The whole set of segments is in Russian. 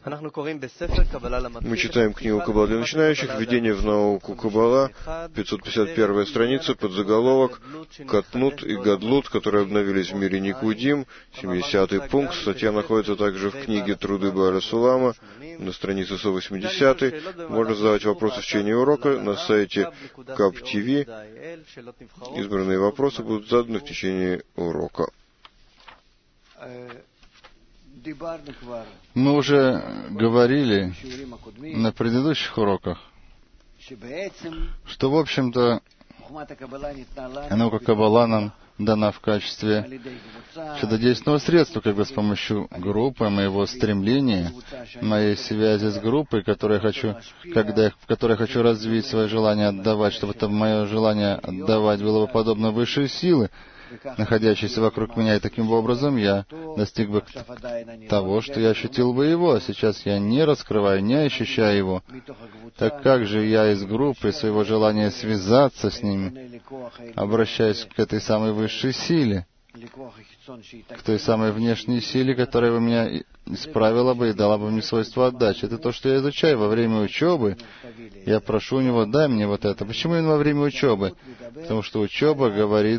Мы читаем книгу Каббала для начинающих, «Введение в науку Каббала», 551 страница, подзаголовок «Катнут и Гадлут, которые обновились в мире Никудим», 70-й пункт. Статья находится также в книге «Труды Бааля Сулама» на странице 180. Можно задавать вопросы в течение урока на сайте КабТВ. Избранные вопросы будут заданы в течение урока. Мы уже говорили на предыдущих уроках, что, в общем-то, наука Каббала нам дана в качестве чудодейственного средства, как бы с помощью группы, моего стремления, моей связи с группой, в которой я хочу развить свое желание отдавать, чтобы это мое желание отдавать было бы подобно высшей силы, находящейся вокруг меня, и таким образом я достиг бы того, что я ощутил бы его, а сейчас я не раскрываю, не ощущаю его. Так как же я из группы своего желания связаться с ними, обращаюсь к этой самой высшей силе, к той самой внешней силе, которая бы меня исправила бы и дала бы мне свойство отдачи. Это то, что я изучаю во время учебы. Я прошу у него: дай мне вот это. Почему именно во время учебы? Потому что учеба говорит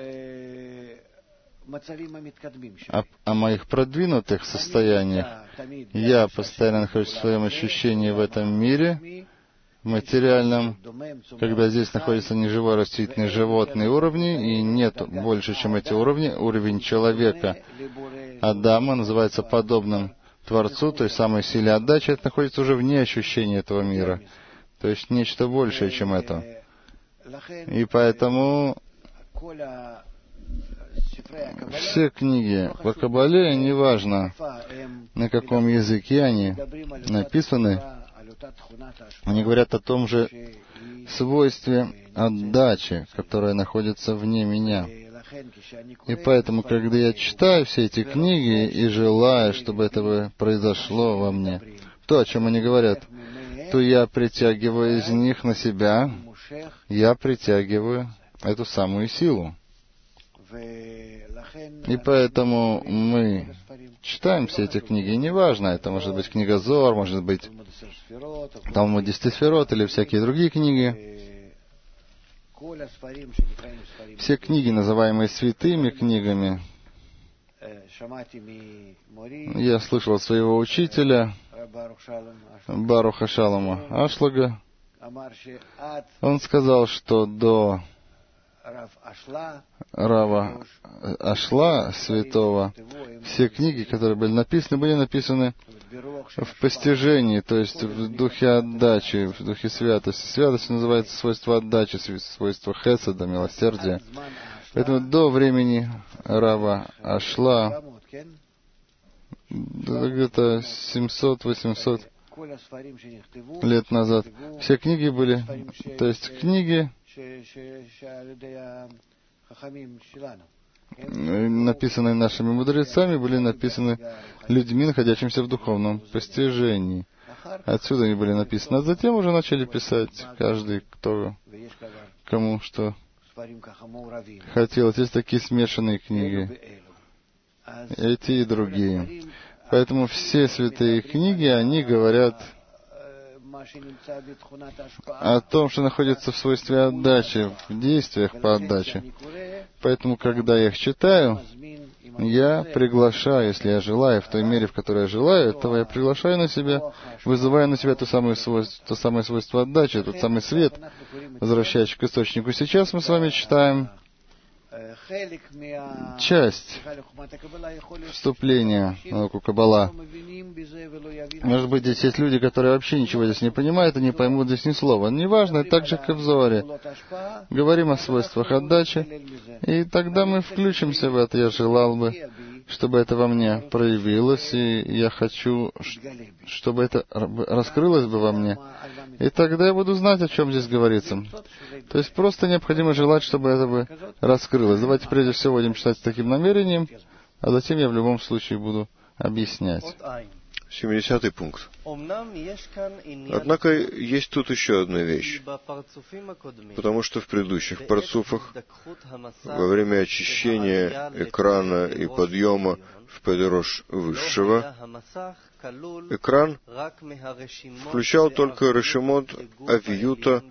о моих продвинутых состояниях. Я постоянно нахожусь в своем ощущении в этом мире, в материальном, когда здесь находятся неживой, растительные, животные уровни, и нет больше, чем эти уровни. Уровень человека Адама называется подобным Творцу, той самой силе отдачи. Это находится уже вне ощущения этого мира. То есть нечто большее, чем это. И поэтому все книги по Каббале, неважно, на каком языке они написаны, они говорят о том же свойстве отдачи, которое находится вне меня. И поэтому, когда я читаю все эти книги и желаю, чтобы это произошло во мне, то, о чем они говорят, то я притягиваю из них на себя, я притягиваю эту самую силу. И поэтому мы читаем все эти книги, и неважно, это может быть книга Зоар, может быть Талмуд Десяти или всякие другие книги. Все книги, называемые святыми книгами, я слышал от своего учителя, Баруха Шалома Ашлага. Он сказал, что до Рава Ашла, святого, все книги, которые были написаны в постижении, то есть в духе отдачи, в духе святости. Святость называется свойство отдачи, свойство хеседа, милосердия. Поэтому до времени Рава Ашла, где-то 700-800 лет назад, все книги были, то есть книги, написанные нашими мудрецами, были написаны людьми, находящимися в духовном постижении. Отсюда они были написаны. А затем уже начали писать каждый, кому что хотел. Есть такие смешанные книги, эти и другие. Поэтому все святые книги, они говорят о том, что находится в свойстве отдачи, в действиях по отдаче. Поэтому, когда я их читаю, я приглашаю, если я желаю, в той мере, в которой я желаю, этого я приглашаю на себя, вызываю на себя то самое свойство отдачи, тот самый свет, возвращающий к источнику. Сейчас мы с вами читаем часть вступления в науку Каббала. Может быть, здесь есть люди, которые вообще ничего здесь не понимают и не поймут здесь ни слова. Неважно, так же, как и в Зоаре. Говорим о свойствах отдачи, и тогда мы включимся в это. Я желал бы, чтобы это во мне проявилось, и я хочу, чтобы это раскрылось бы во мне. И тогда я буду знать, о чем здесь говорится. То есть просто необходимо желать, чтобы это бы раскрылось. Давайте прежде всего будем читать с таким намерением, а затем я в любом случае буду объяснять. 70-й пункт. Однако есть тут еще одна вещь, потому что в предыдущих парцуфах, во время очищения экрана и подъема в Педерош Высшего, экран включал только решемот авиюта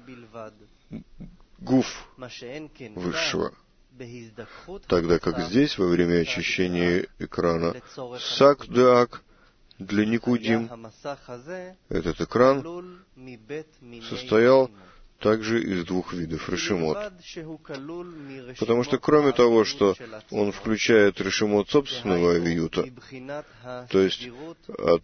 гуф Высшего, тогда как здесь, во время очищения экрана сак деак для Никудим, этот экран состоял также из двух видов решемот. Потому что кроме того, что он включает решемот собственного авиюта, то есть от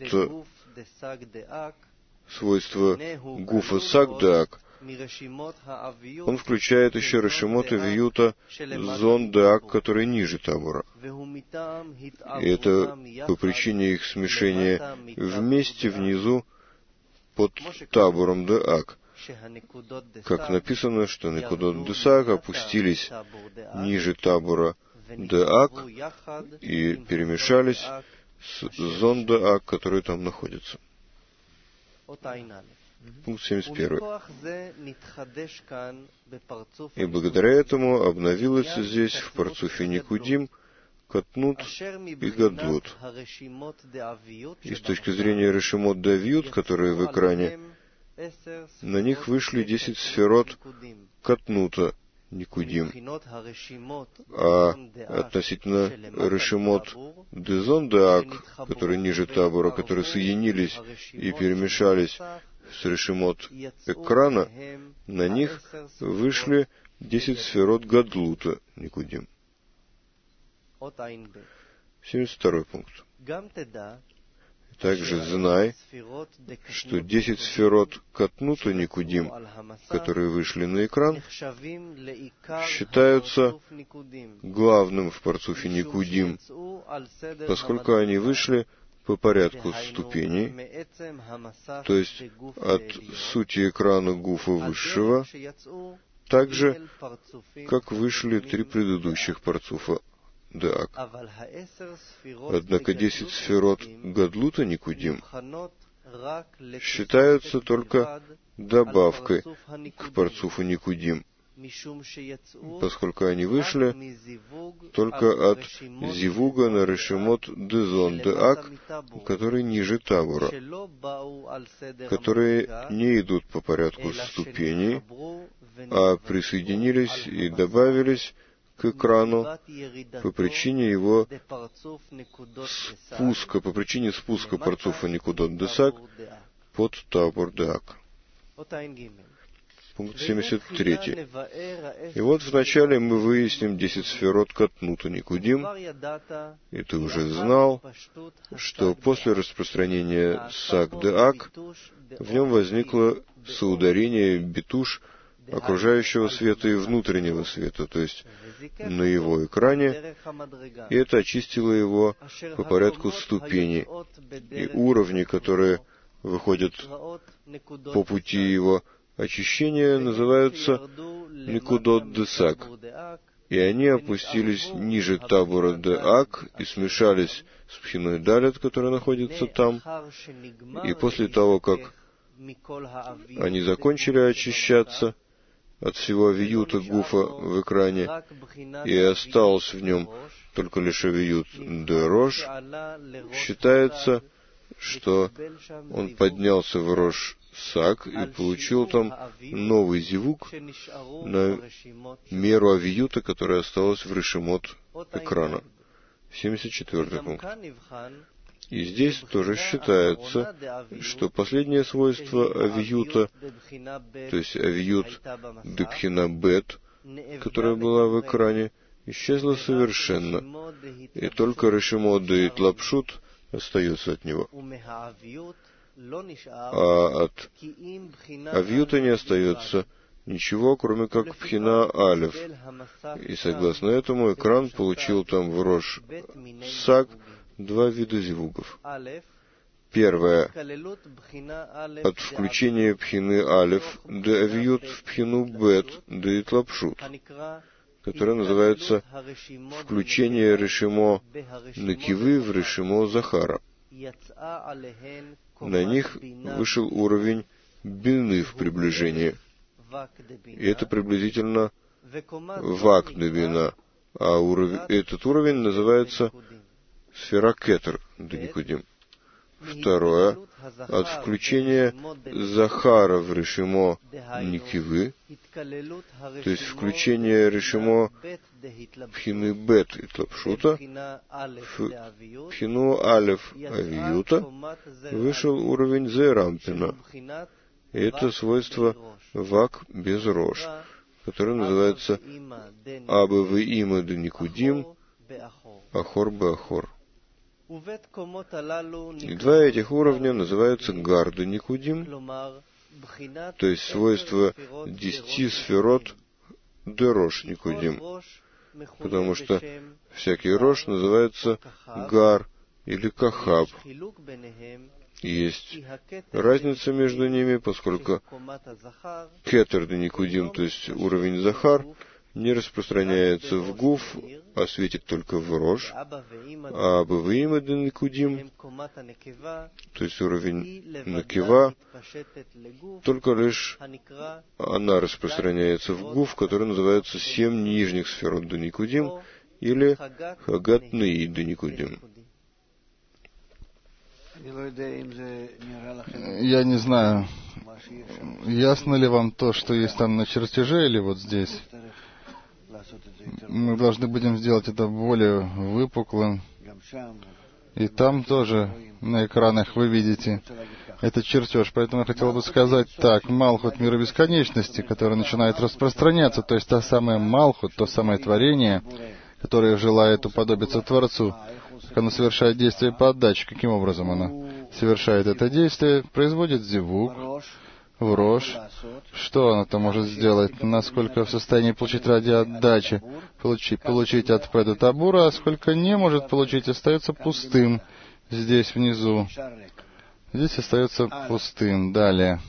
свойства гуфа сак деак, он включает еще решемот авиюта зон деак, который ниже табора. И это по причине их смешения вместе внизу под табором деак. Как написано, что Некудот Десак опустились ниже табора деак и перемешались с зон деак, который там находится. Пункт 71. И благодаря этому обновилось здесь, в парцуфе Никудим, катнут и гадлут. И с точки зрения решемот давьют, которые в экране, на них вышли 10 сферот катнута Никудим. А относительно решемот дезон деак, которые ниже табора, которые соединились и перемешались с решемот экрана, на них вышли 10 сферот гадлута Никудим. 72 пункт. Также знай, что 10 сферот катнута Никудим, которые вышли на экран, считаются главным в парцуфе Никудим, поскольку они вышли по порядку ступеней, то есть от сути экрана гуфа высшего, так же, как вышли 3 предыдущих парцуфа деак. Однако 10 сферот гадлута Никудим считаются только добавкой к парцуфу Никудим, поскольку они вышли только от зивуга на решемот дезон деак, который ниже табора, которые не идут по порядку ступеней, а присоединились и добавились к экрану по причине его спуска, по причине спуска парцуфа Некудот Десак под табор деак. Пункт 73. И вот вначале мы выясним 10 сферот катнута Никудим, и ты уже знал, что после распространения сак деак в нем возникло соударение битуш окружающего света и внутреннего света, то есть на его экране, и это очистило его по порядку ступеней, и уровни, которые выходят по пути его очищения, называются Некудот Десак, и они опустились ниже табора деак и смешались с пхиной далет, которая находится там, и после того, как они закончили очищаться от всего авиюта гуфа в экране, и осталось в нем только лишь авиют де рош, считается, что он поднялся в рош сак и получил там новый зивук на меру авиюта, которая осталась в решемот экрана. 74 пункт. И здесь тоже считается, что последнее свойство авиюта, то есть авиют депхина бет, которая была в экране, исчезла совершенно, и только решемот де итлапшут остается от него. А от авиюта не остается ничего, кроме как пхина алев. И согласно этому экран получил там в рош сак 2 вида зивугов. Первое. От включения пхины алев де авиют в пхину бет де итлапшут, которое называется включение решемо накивы в решемо захара. на них вышел уровень бины в приближении. И это приблизительно вак де бина. А этот уровень называется сфера кетер де Никудим. Второе, от включения Захара в решимо Никивы, то есть включение решимо Пхины Бет и Тлапшута, в Пхину Алеф Авиюта вышел уровень Зерампина. И это свойство Вак без Рош, которое называется Абы в Има де Никудим, Ахор бе Ахор. И два этих уровня называются Гарда Никудим, то есть свойство 10 сферот де Рош Никудим, потому что всякий Рош называется Гар или Кахаб. И есть разница между ними, поскольку кетер де Никудим, то есть уровень Захар, не распространяется в Гуф, а светит только в Рош, а Бавиима де Никудим, то есть уровень Накива, только лишь она распространяется в Гуф, который называется 7 нижних сферот де Никудим, или Хагат Неи де Никудим. Я не знаю, ясно ли вам то, что есть там на чертеже или вот здесь? Мы должны будем сделать это более выпуклым. И там тоже на экранах вы видите этот чертеж. Поэтому я хотел бы сказать так. Малхут мира бесконечности, который начинает распространяться, то есть та самая Малхут, то самое творение, которое желает уподобиться Творцу, как оно совершает действие по отдаче. Каким образом оно совершает это действие? Производит зивук в Рош. Что оно-то может сделать? Насколько в состоянии получить ради отдачи, получить от Педа Табура, а сколько не может получить, остается пустым здесь внизу. Здесь остается пустым. Далее.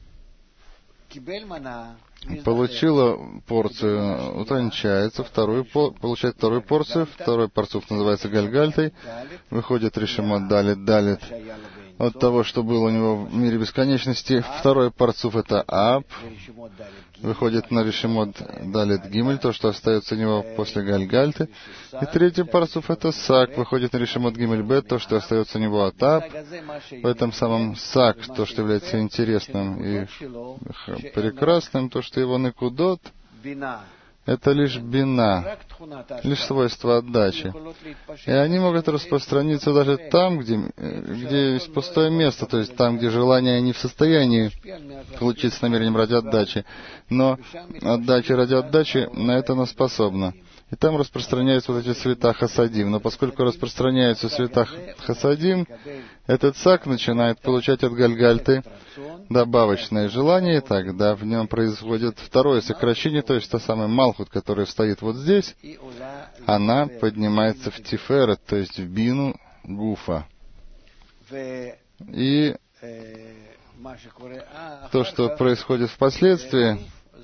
Получила порцию, утончается, получает вторую порцию, второй парцуф называется Гальгальтой, выходит решимот Далит. От того, что было у него в мире бесконечности, второй парцуф это Аб, выходит на решимот Далит Гимель, то, что остается у него после Гальгальты, и третий парцуф это Сак, выходит на решимот Гимель Бет, то, что остается у него от Аб, в этом самом Сак, то, что является интересным и прекрасным, то, что его Некудот, это лишь бина, лишь свойство отдачи. И они могут распространиться даже там, где есть пустое место, то есть там, где желание не в состоянии получить с намерением ради отдачи. Но отдача ради отдачи на это она способна. И там распространяются вот эти цвета хасадим. Но поскольку распространяются цвета хасадим, этот сак начинает получать от Гальгальты добавочное желание, и тогда в нем происходит второе сокращение, то есть та самая Малхут, которая стоит вот здесь, она поднимается в Тиферет, то есть в бину Гуфа. И то, что происходит впоследствии,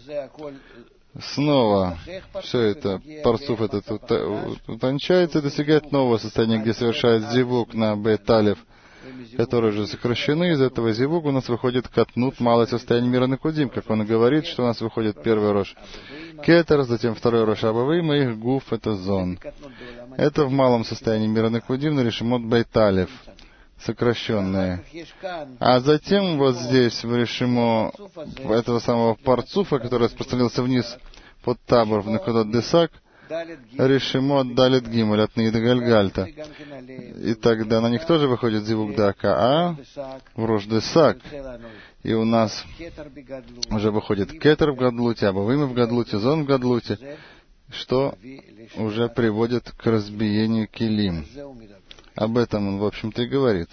снова все это, парцуф этот утончается и достигает нового состояния, где совершает зивук на Бет-Алеф, которые уже сокращены. Из этого зивуга у нас выходит катнут, малое состояние мира Некудим, как он и говорит, что у нас выходит первый рош Кетер, затем второй рош Абавим, и их гуф это зон. Это в малом состоянии мира Некудим на решимот Бет-Алеф, сокращенные. А затем вот здесь в решимо этого самого парцуфа, который распространился вниз под табор в Некудот Десак, решимот Далит Гимель от Нида Гальгальта. И тогда на них тоже выходит зивук Дака в Рош Десак. И у нас уже выходит Кетер в Гадлуте, Абавим в Гадлуте, Зон в Гадлуте, что уже приводит к разбиению килим. Об этом он, в общем-то, и говорит.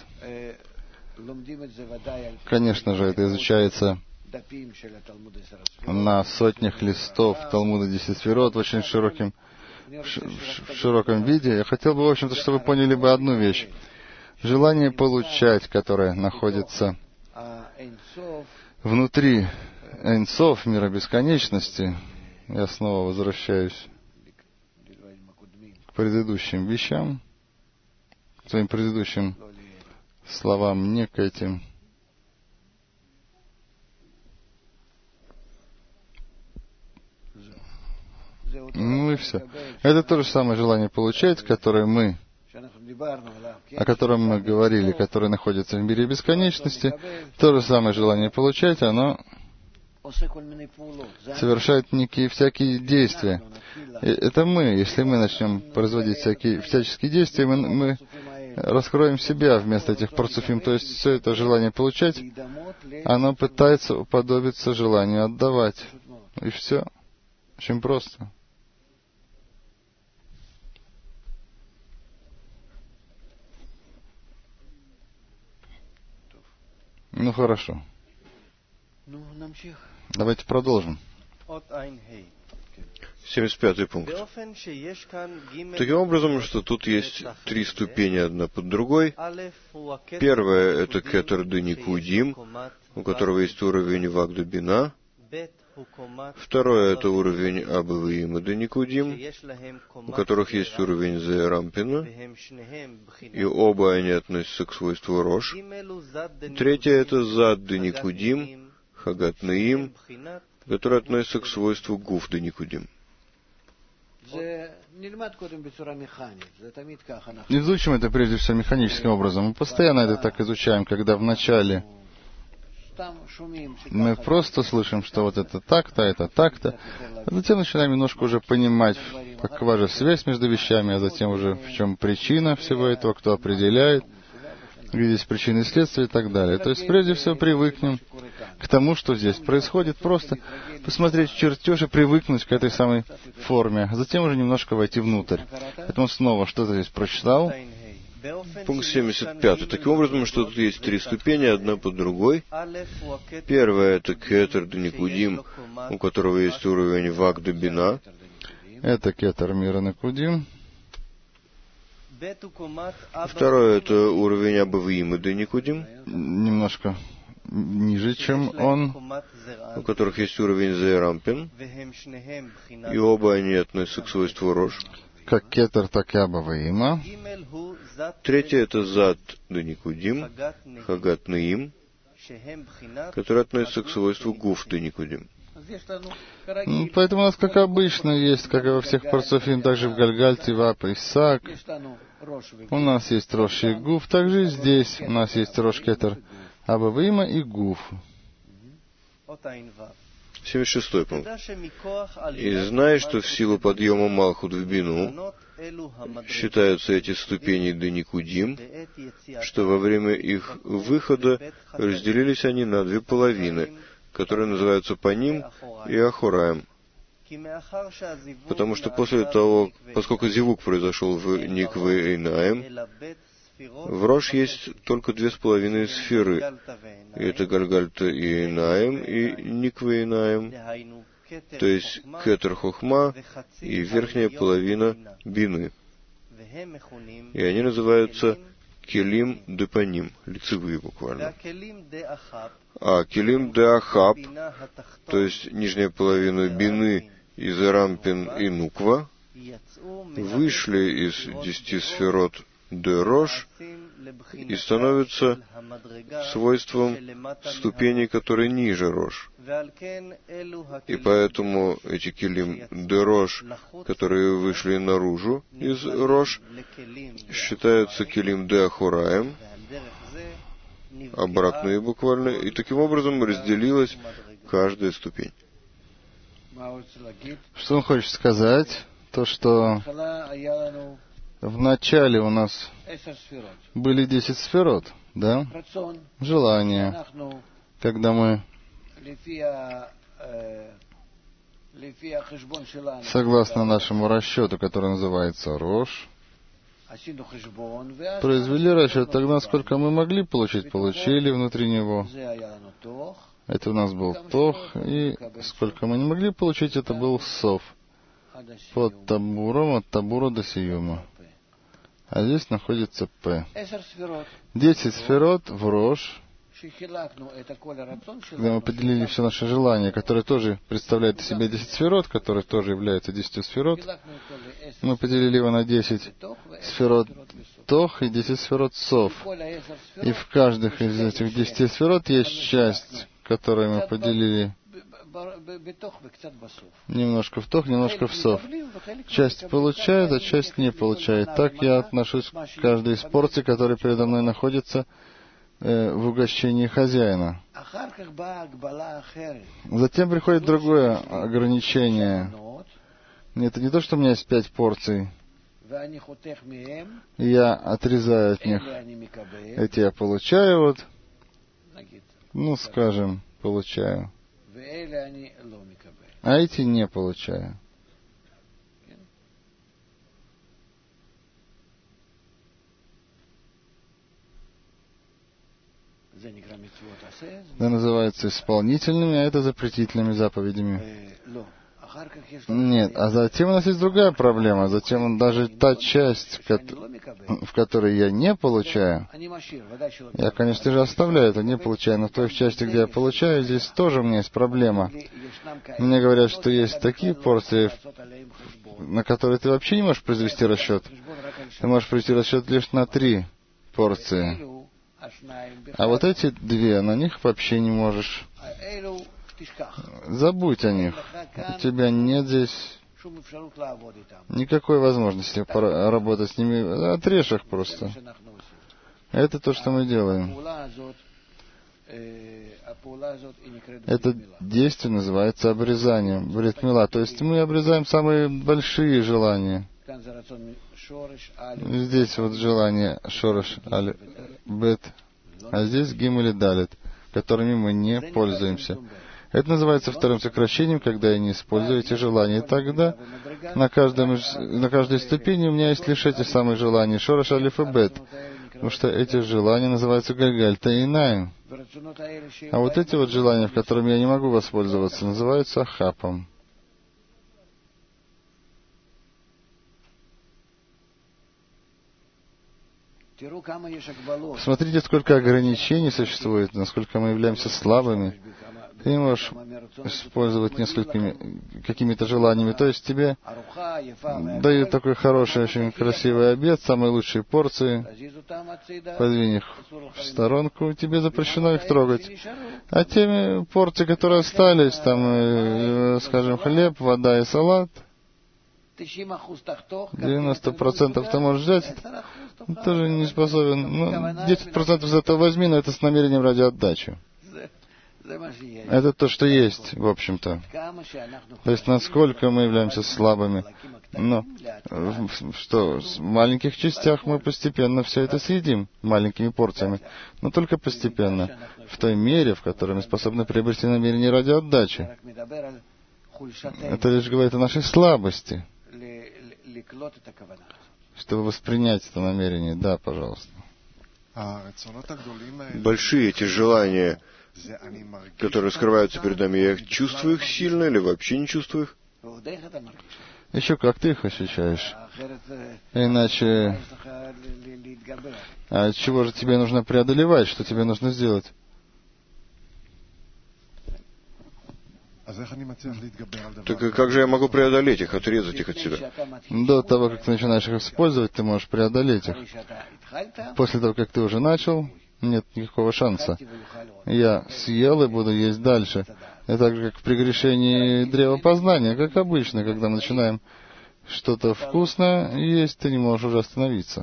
Конечно же, это изучается на сотнях листов Талмуда 10 сферот в очень широком виде. Я хотел бы, в общем-то, чтобы вы поняли бы одну вещь. Желание получать, которое находится внутри Эйнсов, мира бесконечности, я снова возвращаюсь к предыдущим вещам, к своим предыдущим словам не к этим. Ну и все. Это то же самое желание получать, которое о котором мы говорили, которое находится в мире бесконечности. То же самое желание получать, оно совершает некие всякие действия. И это мы. Если мы начнем производить всяческие действия, мы раскроем себя вместо этих парцуфим. То есть все это желание получать, оно пытается уподобиться желанию отдавать. И все. Очень просто. Ну хорошо. Давайте продолжим. 75-й пункт. Таким образом, что тут есть 3 ступени одна под другой. Первая — это кетер де никудим, у которого есть уровень вагда бина. Второе — это уровень абавиима де никудим, у которых есть уровень зерампина, и оба они относятся к свойству рош. Третье — это зад де никудим, хагат наим, который относится к свойству гуф де никудим. Изучим это прежде всего механическим образом. Мы постоянно это так изучаем, когда вначале мы просто слышим, что вот это так-то, это так-то, а затем начинаем немножко уже понимать, какова же связь между вещами, а затем уже в чем причина всего этого, кто определяет, где здесь причины и следствия и так далее. То есть прежде всего привыкнем к тому, что здесь происходит, просто посмотреть чертеж и привыкнуть к этой самой форме, а затем уже немножко войти внутрь. Поэтому снова что-то здесь прочитал. Пункт 75. Таким образом, что тут есть 3 ступени, одна под другой. Первая — это кетер де никудим, у которого есть уровень вагда бина. Это кетер мира никудим. Второе — это уровень абавиима де никудим, немножко ниже, чем он, у которых есть уровень зерампин, и оба они относятся к свойству рош. Как кетер, так и абавиима. Третье — это зад де никудим, хагат наим, который относится к свойству гуф де никудим. Поэтому у нас, как обычно, есть, как и во всех парцуфим, также в Гальгальте, Вап и Исаак, у нас есть рош и гуф, также и здесь у нас есть рош кетер абавиима и гуф. 76-й пункт. «И знай, что в силу подъема Малхут в бину считаются эти ступени де никудим, что во время их выхода разделились они на 2 половины, которые называются Паним и Ахураем. Потому что после того, поскольку зивук произошел в Никве Эйнаем, в Рош есть только 2,5 сферы. И это Гальгальта и Эйнаем, и Никве Эйнаем, то есть Кетер Хохма и верхняя половина Бины. И они называются Келим де Паним, лицевые буквально. А Келим де Ахаб, то есть нижняя половина Бины, и Зерампин и Нуква, вышли из 10 сферот де Рош и становятся свойством ступеней, которые ниже Рош. И поэтому эти Келим де Рош, которые вышли наружу из Рош, считаются Келим де Ахураем, обратные буквально, и таким образом разделилась каждая ступень. Что он хочет сказать? То, что в начале у нас были 10 сферот, да? Желание. Когда мы, согласно нашему расчету, который называется Рош, произвели расчет, тогда сколько мы могли получить, получили внутри него. Это у нас был Тох, и сколько мы не могли получить, это был Сов. Под Табуром, от Табура до Сиюма. А здесь находится П. 10 сферот в Рош, когда мы поделили все наши желания, которые тоже представляют из себя 10 сферот, которые тоже являются 10 сферот, мы поделили его на 10 сферот Тох и 10 сферот Сов. И в каждых из этих 10 сферот есть часть, которую мы поделили немножко в Тох, немножко в Сов. Часть получает, а часть не получает. Так я отношусь к каждой из порций, которая передо мной находится в угощении хозяина. Затем приходит другое ограничение. Это не то, что у меня есть 5 порций, и я отрезаю от них. Эти я получаю, вот, ну, скажем, получаю. А эти не получаю. Это называется исполнительными, а это запретительными заповедями. Нет, а затем у нас есть другая проблема. Затем даже та часть, в которой я не получаю, я, конечно же, оставляю это, не получаю, но в той части, где я получаю, здесь тоже у меня есть проблема. Мне говорят, что есть такие порции, на которые ты вообще не можешь произвести расчет. Ты можешь произвести расчет лишь на 3 порции. А вот эти 2, на них вообще не можешь. Забудь о них. У тебя нет здесь никакой возможности работать с ними. Отрежь их просто. Это то, что мы делаем. Это действие называется обрезанием. Брит мила. То есть мы обрезаем самые большие желания. Здесь вот желание шореш аль бет, а здесь гим или далит, которыми мы не пользуемся. Это называется вторым сокращением, когда я не использую эти желания. И тогда на каждой ступени у меня есть лишь эти самые желания, шореш алиф и бет, потому что эти желания называются галгаль таинаем. А вот эти вот желания, в которыми я не могу воспользоваться, называются хапом. Смотрите, сколько ограничений существует, насколько мы являемся слабыми. Ты не можешь использовать какими-то желаниями. То есть тебе дают такой хороший, очень красивый обед, самые лучшие порции, подвинь их в сторонку, тебе запрещено их трогать. А теми порции, которые остались, там, скажем, хлеб, вода и салат, 90% ты можешь взять, тоже не способен. Ну, 10% из этого возьми, но это с намерением ради отдачи. Это то, что есть, в общем-то. То есть, насколько мы являемся слабыми. Но что, в маленьких частях мы постепенно все это съедим, маленькими порциями. Но только постепенно, в той мере, в которой мы способны приобрести намерение ради отдачи. Это лишь говорит о нашей слабости, чтобы воспринять это намерение. Да, пожалуйста. Большие эти желания, которые скрываются перед нами, я чувствую их сильно или вообще не чувствую их? Еще как ты их ощущаешь. Иначе... А чего же тебе нужно преодолевать? Что тебе нужно сделать? Так и как же я могу преодолеть их, отрезать их от себя? До того, как ты начинаешь их использовать, ты можешь преодолеть их. После того, как ты уже начал, нет никакого шанса. Я съел и буду есть дальше. Это так же, как в прегрешении древа познания, как обычно, когда мы начинаем что-то вкусное есть, ты не можешь уже остановиться.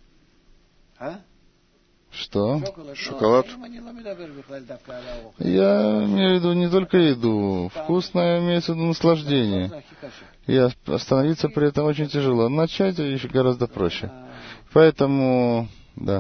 Что? Шоколад? Я имею в виду не только еду. Вкусное имеется в виду наслаждение. И остановиться при этом очень тяжело. Начать еще гораздо проще. Поэтому, да.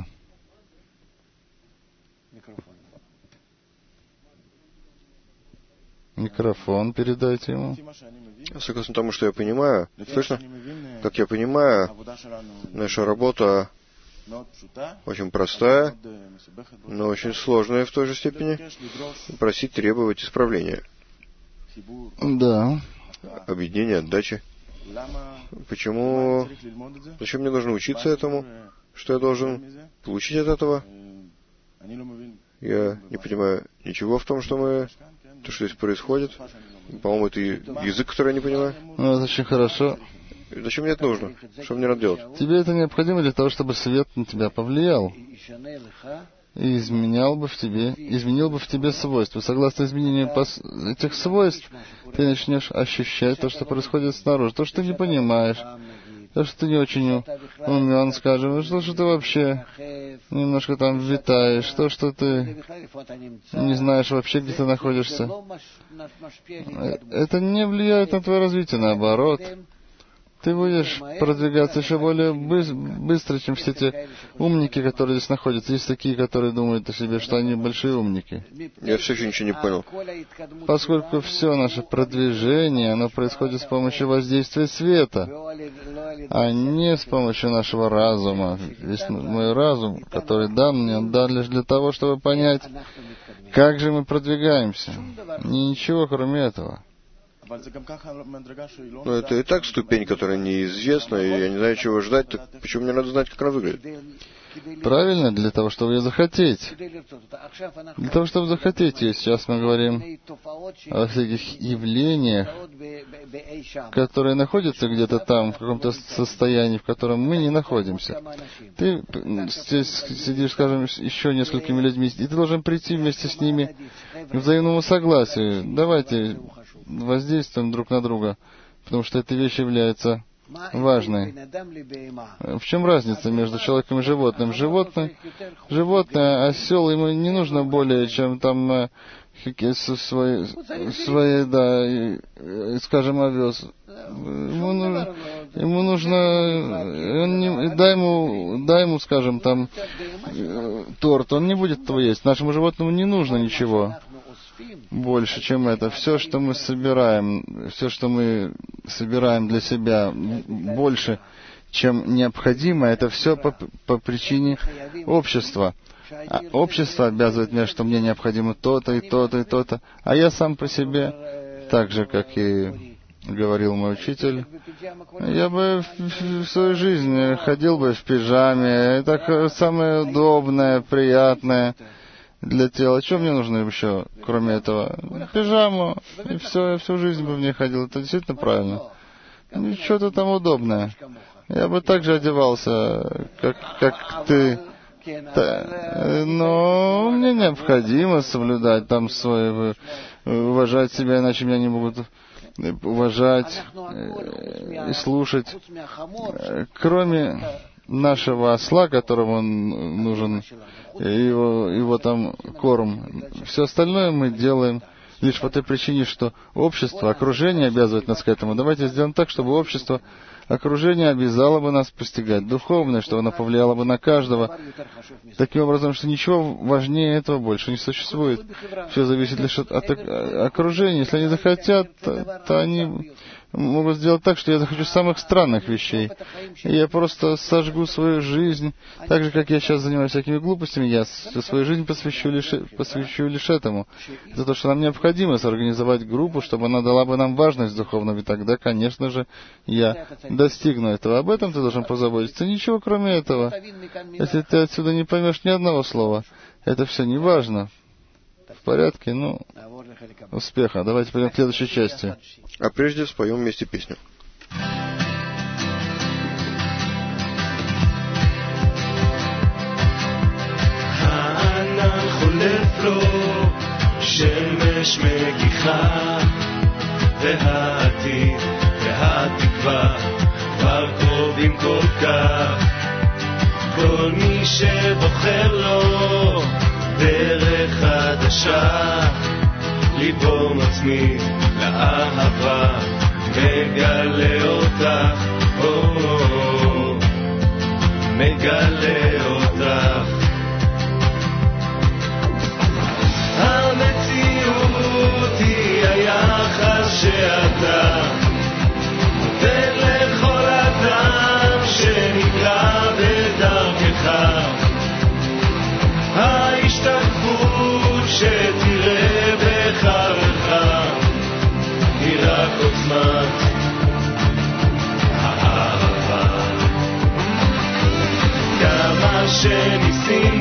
Микрофон передайте ему. Согласно тому, что я понимаю, слышно? Как я понимаю, наша работа очень простая, но очень сложная в той же степени. Просить, требовать исправления. Да. Объединения, отдачи. Почему? Зачем мне нужно учиться этому? Что я должен получить от этого? Я не понимаю ничего в том, что здесь происходит. По-моему, это язык, который я не понимаю. Ну, это очень хорошо. И зачем мне это нужно? Что мне надо делать? Тебе это необходимо для того, чтобы свет на тебя повлиял и изменил бы в тебе свойства. Согласно изменению этих свойств, ты начнешь ощущать то, что происходит снаружи, то, что ты не понимаешь, то, что ты не очень умен, скажем, то, что ты вообще немножко там витаешь, то, что ты не знаешь вообще, где ты находишься. Это не влияет на твое развитие, наоборот. Ты будешь продвигаться еще более быстро, чем все те умники, которые здесь находятся. Есть такие, которые думают о себе, что они большие умники. Я все еще ничего не понял. Поскольку все наше продвижение, оно происходит с помощью воздействия света, а не с помощью нашего разума. Весь мой разум, который дан мне, он дан лишь для того, чтобы понять, как же мы продвигаемся. Ничего кроме этого. Но это и так ступень, которая неизвестна, и я не знаю, чего ждать, так почему мне надо знать, как она выглядит? Правильно, для того, чтобы ее захотеть. Для того, чтобы захотеть ее. Сейчас мы говорим о всяких явлениях, которые находятся где-то там, в каком-то состоянии, в котором мы не находимся. Ты здесь сидишь, скажем, еще несколькими людьми, и ты должен прийти вместе с ними к взаимному согласию. Давайте воздействуем друг на друга, потому что эта вещь является важной. В чем разница между человеком и животным? Животное, осел, ему не нужно более, чем там свои, да, скажем, овес. Ему нужно, дай ему, скажем, там, торт, он не будет этого есть. Нашему животному не нужно ничего больше, чем это. Все, что мы собираем для себя больше, чем необходимо, это все по причине общества. А общество обязывает меня, что мне необходимо то-то и то-то и то-то. А я сам по себе, так же, как и говорил мой учитель, я бы в свою жизнь ходил бы в пижаме. Это самое удобное, приятное для тела. Что мне нужно еще, кроме этого? Пижаму. И все, я всю жизнь бы в ней ходил. Это действительно правильно. Что-то там удобное. Я бы так же одевался, как ты. Но мне необходимо соблюдать там уважать себя, иначе меня не будут уважать и слушать. Кроме нашего осла, которому нужен его там корм, все остальное мы делаем лишь по той причине, что общество, окружение обязывает нас к этому. Давайте сделаем так, чтобы общество, окружение обязало бы нас постигать духовное, чтобы оно повлияло бы на каждого. Таким образом, что ничего важнее этого больше не существует. Все зависит лишь от окружения. Если они захотят, то они могут сделать так, что я захочу самых странных вещей. И я просто сожгу свою жизнь. Так же, как я сейчас занимаюсь всякими глупостями, я свою жизнь посвящу лишь этому. За то, что нам необходимо сорганизовать группу, чтобы она дала бы нам важность духовную. И тогда, конечно же, я достигну этого. Об этом ты должен позаботиться. Ничего кроме этого. Если ты отсюда не поймешь ни одного слова, это все не важно. В порядке, успеха. Давайте пойдем к следующей части. А прежде споем вместе песню. שמש מגיחה והעתיד והתקווה כבר קרובים כל כך כל מי שבוחר לו דרך חדשה ליבו מצמיד לאהבה מגלה אותך מגלה אותך המציאות היא היחס שאתה נותן לכל אדם שנקרא בדרכך ההשתקפות שתראה בחרך היא רק עוצמת האהבה כמה שניסים